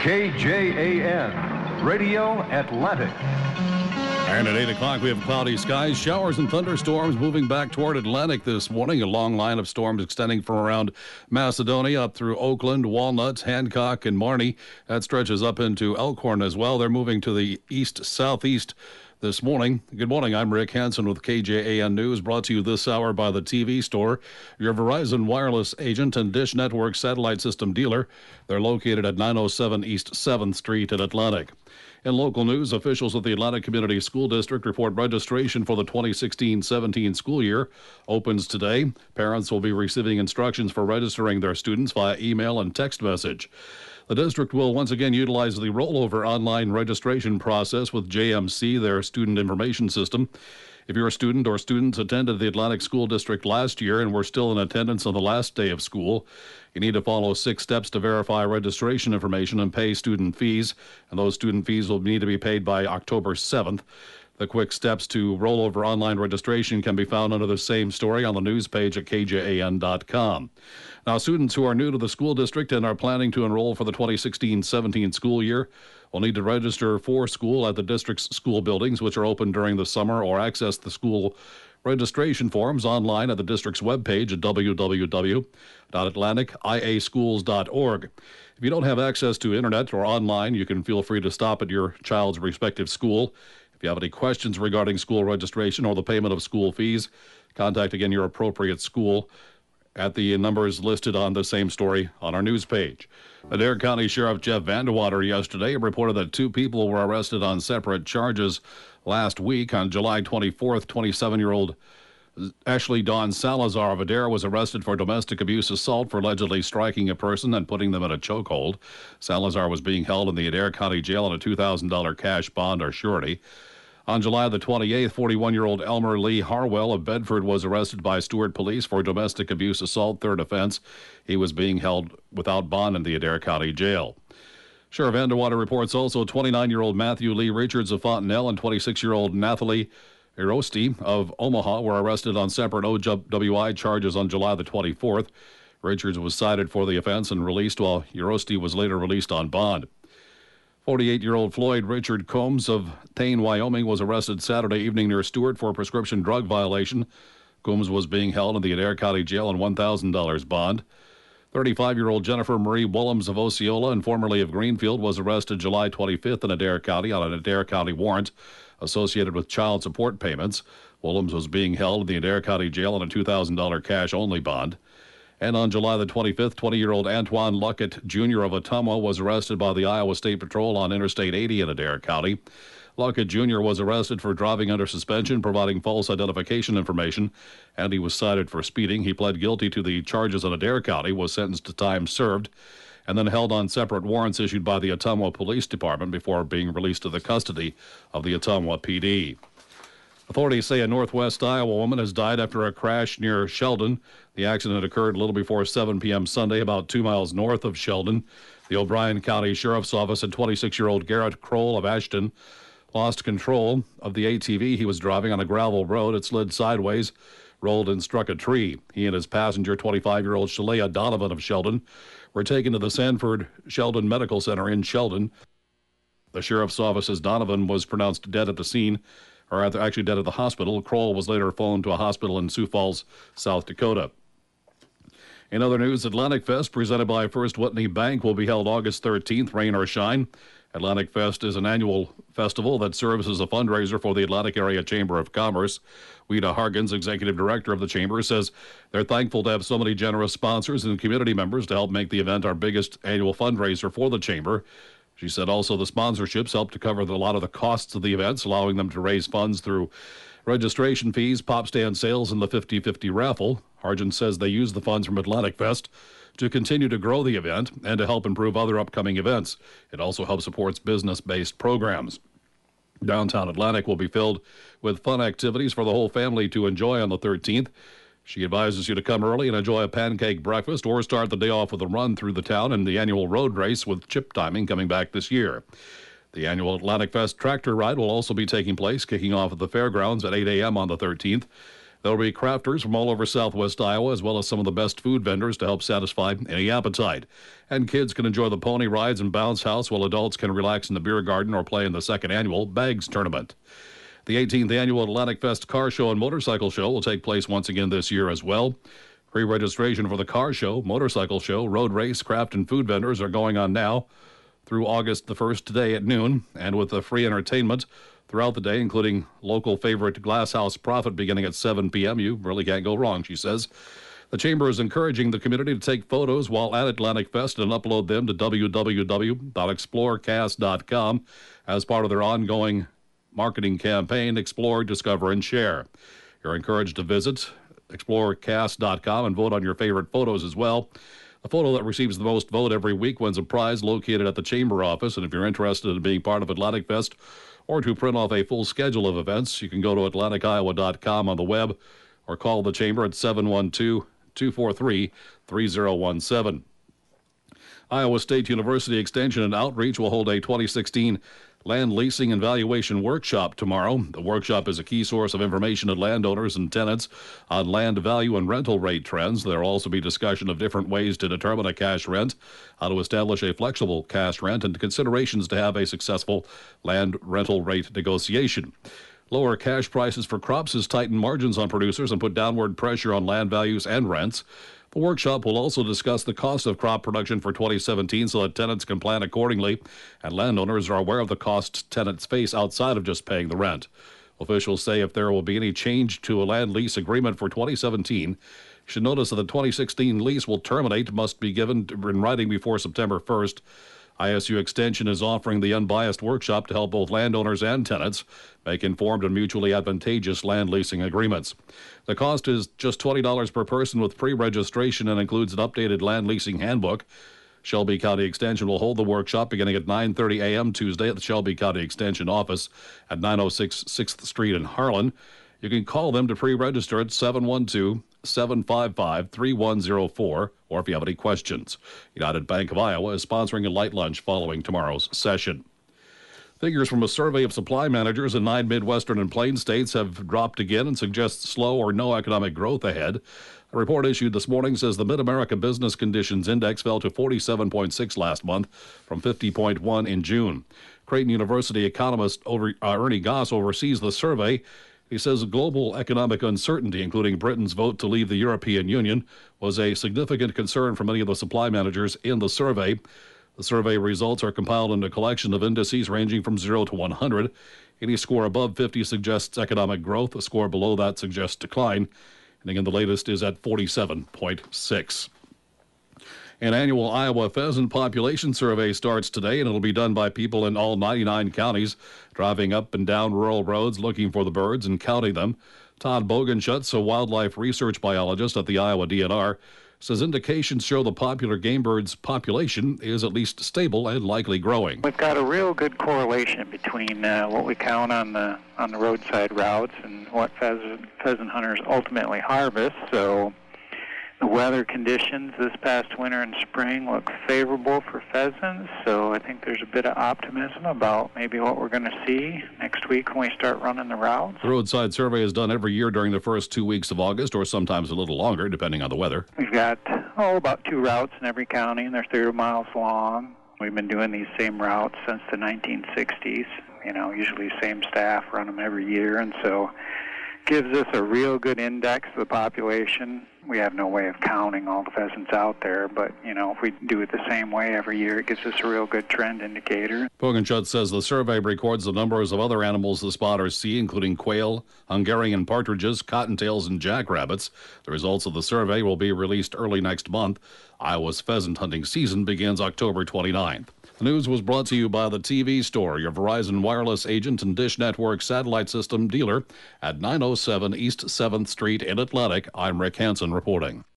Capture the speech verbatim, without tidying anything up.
K J A N, Radio Atlantic. And at eight o'clock, we have cloudy skies, showers and thunderstorms moving back toward Atlantic this morning. A long line of storms extending from around Macedonia up through Oakland, Walnut, Hancock, and Marnie. That stretches up into Elkhorn as well. They're moving to the east-southeast this morning. Good morning. I'm Rick Hansen with K J A N News, brought to you this hour by the T V Store, your Verizon wireless agent and Dish Network satellite system dealer. They're located at nine oh seven East seventh Street in Atlantic. In local news, officials at the Atlantic Community School District report registration for the twenty sixteen seventeen school year opens today. Parents will be receiving instructions for registering their students via email and text message. The district will once again utilize the rollover online registration process with J M C, their student information system. If you're a student or students attended the Atlantic School District last year and were still in attendance on the last day of school, you need to follow six steps to verify registration information and pay student fees, and those student fees will need to be paid by October seventh. The quick steps to roll over online registration can be found under the same story on the news page at K J A N dot com. Now, students who are new to the school district and are planning to enroll for the twenty sixteen seventeen school year will need to register for school at the district's school buildings, which are open during the summer, or access the school registration forms online at the district's webpage at w w w dot atlantic i a schools dot org. If you don't have access to internet or online, you can feel free to stop at your child's respective school. If you have any questions regarding school registration or the payment of school fees, contact again your appropriate school at the numbers listed on the same story on our news page. Adair County Sheriff Jeff Vandewater yesterday reported that two people were arrested on separate charges last week. On July twenty-fourth, twenty-seven-year-old Ashley Dawn Salazar of Adair was arrested for domestic abuse assault for allegedly striking a person and putting them in a chokehold. Salazar was being held in the Adair County Jail on a two thousand dollars cash bond or surety. On July the twenty-eighth, forty-one-year-old Elmer Lee Harwell of Bedford was arrested by Stewart Police for domestic abuse assault, third offense. He was being held without bond in the Adair County Jail. Sheriff Vandewater reports also twenty-nine-year-old Matthew Lee Richards of Fontenelle and twenty-six-year-old Nathalie Erosti of Omaha were arrested on separate O W I charges on July the twenty-fourth. Richards was cited for the offense and released, while Erosti was later released on bond. forty-eight-year-old Floyd Richard Combs of Thane, Wyoming, was arrested Saturday evening near Stewart for a prescription drug violation. Combs was being held in the Adair County Jail on one thousand dollars bond. thirty-five-year-old Jennifer Marie Willems of Osceola and formerly of Greenfield was arrested July twenty-fifth in Adair County on an Adair County warrant associated with child support payments. Willems was being held in the Adair County Jail on a two thousand dollars cash-only bond. And on July the twenty-fifth, twenty-year-old Antoine Luckett, Junior of Ottumwa, was arrested by the Iowa State Patrol on Interstate eighty in Adair County. Luckett, Junior was arrested for driving under suspension, providing false identification information, and he was cited for speeding. He pled guilty to the charges in Adair County, was sentenced to time served, and then held on separate warrants issued by the Ottumwa Police Department before being released to the custody of the Ottumwa P D. Authorities say a northwest Iowa woman has died after a crash near Sheldon. The accident occurred a little before seven p.m. Sunday, about two miles north of Sheldon. The O'Brien County Sheriff's Office said twenty-six-year-old Garrett Kroll of Ashton lost control of the A T V he was driving on a gravel road. It slid sideways, rolled and struck a tree. He and his passenger, twenty-five-year-old Shalea Donovan of Sheldon, were taken to the Sanford Sheldon Medical Center in Sheldon. The Sheriff's Office says Donovan was pronounced dead at the scene, or actually dead at the hospital. Kroll was later flown to a hospital in Sioux Falls, South Dakota. In other news, Atlantic Fest, presented by First Whitney Bank, will be held August thirteenth, rain or shine. Atlantic Fest is an annual festival that serves as a fundraiser for the Atlantic Area Chamber of Commerce. Weta Hargens, executive director of the chamber, says they're thankful to have so many generous sponsors and community members to help make the event our biggest annual fundraiser for the chamber. She said also the sponsorships help to cover the, a lot of the costs of the events, allowing them to raise funds through registration fees, pop stand sales, and the fifty-fifty raffle. Hargens says they use the funds from Atlantic Fest to continue to grow the event and to help improve other upcoming events. It also helps support business-based programs. Downtown Atlantic will be filled with fun activities for the whole family to enjoy on the thirteenth. She advises you to come early and enjoy a pancake breakfast or start the day off with a run through the town and the annual road race with chip timing coming back this year. The annual Atlantic Fest tractor ride will also be taking place, kicking off at the fairgrounds at eight a.m. on the thirteenth. There will be crafters from all over southwest Iowa, as well as some of the best food vendors to help satisfy any appetite. And kids can enjoy the pony rides and bounce house, while adults can relax in the beer garden or play in the second annual Bags Tournament. The eighteenth Annual Atlantic Fest Car Show and Motorcycle Show will take place once again this year as well. Pre-registration for the car show, motorcycle show, road race, craft, and food vendors are going on now through August the first today at noon, and with the free entertainment throughout the day, including local favorite Glass House Prophet beginning at seven p.m. You really can't go wrong, she says. The Chamber is encouraging the community to take photos while at Atlantic Fest and upload them to w w w dot explore cast dot com as part of their ongoing marketing campaign, Explore, Discover, and Share. You're encouraged to visit explore cast dot com and vote on your favorite photos as well. The photo that receives the most vote every week wins a prize located at the Chamber office, and if you're interested in being part of Atlantic Fest or to print off a full schedule of events, you can go to atlantic iowa dot com on the web or call the Chamber at seven one two, two four three, three zero one seven. Iowa State University Extension and Outreach will hold a twenty sixteen Land Leasing and Valuation Workshop tomorrow. The workshop is a key source of information to landowners and tenants on land value and rental rate trends. There will also be discussion of different ways to determine a cash rent, how to establish a flexible cash rent, and considerations to have a successful land rental rate negotiation. Lower cash prices for crops has tightened margins on producers and put downward pressure on land values and rents. The workshop will also discuss the cost of crop production for twenty seventeen so that tenants can plan accordingly, and landowners are aware of the costs tenants face outside of just paying the rent. Officials say if there will be any change to a land lease agreement for twenty seventeen, you should notice that the twenty sixteen lease will terminate, must be given in writing before September first. I S U Extension is offering the unbiased workshop to help both landowners and tenants make informed and mutually advantageous land leasing agreements. The cost is just twenty dollars per person with pre-registration and includes an updated land leasing handbook. Shelby County Extension will hold the workshop beginning at nine thirty a.m. Tuesday at the Shelby County Extension office at nine oh six sixth Street in Harlan. You can call them to pre-register at seven one two, seven five five, three one zero four, or if you have any questions. United Bank of Iowa is sponsoring a light lunch following tomorrow's session. Figures from a survey of supply managers in nine Midwestern and Plain states have dropped again and suggest slow or no economic growth ahead. A report issued this morning says the Mid-America Business Conditions Index fell to forty-seven point six last month from fifty point one in June. Creighton University economist over, uh, Ernie Goss oversees the survey. He says global economic uncertainty, including Britain's vote to leave the European Union, was a significant concern for many of the supply managers in the survey. The survey results are compiled into a collection of indices ranging from zero to one hundred. Any score above fifty suggests economic growth. A score below that suggests decline. And again, the latest is at forty-seven point six. An annual Iowa pheasant population survey starts today, and it'll be done by people in all ninety-nine counties, driving up and down rural roads looking for the birds and counting them. Todd Bogenschutz, a wildlife research biologist at the Iowa D N R, says indications show the popular game bird's population is at least stable and likely growing. We've got a real good correlation between uh, what we count on the on the roadside routes and what pheasant, pheasant hunters ultimately harvest. So the weather conditions this past winter and spring look favorable for pheasants, so I think there's a bit of optimism about maybe what we're going to see next week when we start running the routes. The roadside survey is done every year during the first two weeks of August, or sometimes a little longer, depending on the weather. We've got, oh, about two routes in every county, and they're thirty miles long. We've been doing these same routes since the nineteen sixties. You know, usually same staff run them every year, and so gives us a real good index of the population. We have no way of counting all the pheasants out there, but, you know, if we do it the same way every year, it gives us a real good trend indicator. Bogenschutz says the survey records the numbers of other animals the spotters see, including quail, Hungarian partridges, cottontails, and jackrabbits. The results of the survey will be released early next month. Iowa's pheasant hunting season begins October twenty-ninth. The news was brought to you by the T V Store, your Verizon wireless agent and Dish Network satellite system dealer at nine oh seven East seventh Street in Atlantic. I'm Rick Hansen reporting.